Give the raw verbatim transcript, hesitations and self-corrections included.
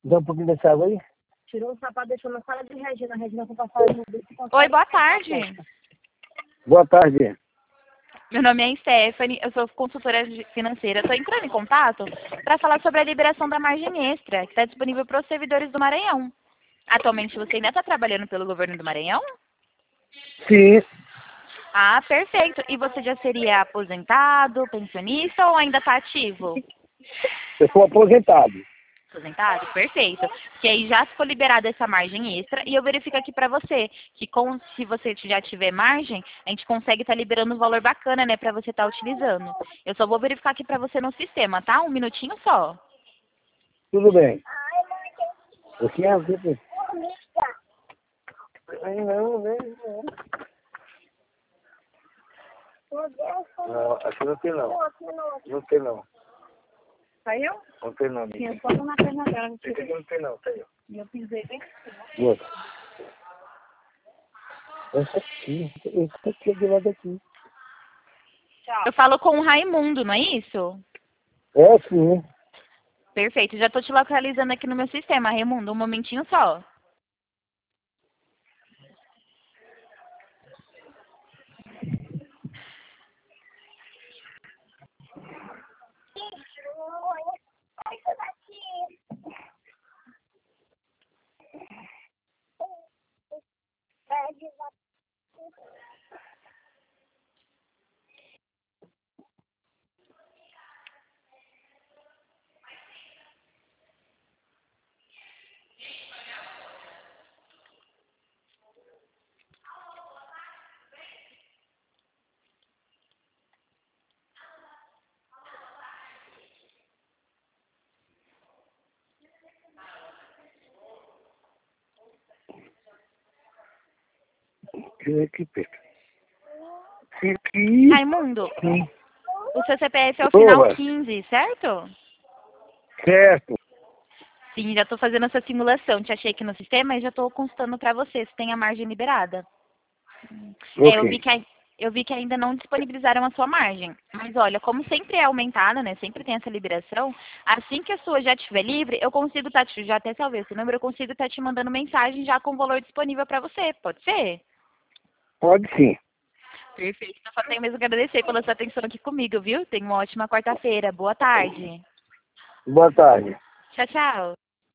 Dá um pouquinho dessa água aí? Tirou o sapato, deixou na sala de Regina. A Regina foi passar no... Oi, boa tarde. Boa tarde. Meu nome é Stephanie, eu sou consultora financeira. Estou entrando em contato para falar sobre a liberação da margem extra, que está disponível para os servidores do Maranhão. Atualmente você ainda está trabalhando pelo governo do Maranhão? Sim. Ah, perfeito. E você já seria aposentado, pensionista ou ainda está ativo? Eu sou aposentado. Aposentado? Perfeito. Que aí já ficou liberada essa margem extra e eu verifico aqui para você que com, se você já tiver margem, a gente consegue estar tá liberando um valor bacana, né, para você estar tá utilizando. Eu só vou verificar aqui para você no sistema, tá? Um minutinho só. Tudo bem. O que é a vida? Ai, não, não, não. Não, aqui não tem não. Não tem não. Saiu? Não tem não, amiga. Tinha só na perna dela. Esse aqui não tem não, tá aí. E eu pisei bem. Moça. Essa aqui, essa aqui é do lado aqui. Tchau. Eu falo com o Raimundo, não é isso? É sim. Perfeito. Já estou te localizando aqui no meu sistema, Raimundo. Um momentinho só. Que aqui perto. Aqui. Raimundo, Sim. o seu C P F é o final Boa. quinze, certo? Certo. Sim, já estou fazendo essa simulação. Te achei aqui no sistema e já estou consultando para você se tem a margem liberada. É, eu vi Ok. que ai- eu vi que ainda não disponibilizaram a sua margem. Mas olha, como sempre é aumentada, né? Sempre tem essa liberação. Assim que a sua já estiver livre, eu consigo estar te, já até salvei esse número, eu consigo estar te mandando mensagem já com o valor disponível para você. Pode ser? Pode sim. Perfeito. Eu só tenho mesmo que agradecer pela sua atenção aqui comigo, viu? Tenha uma ótima quarta-feira. Boa tarde. Boa tarde. Tchau, tchau.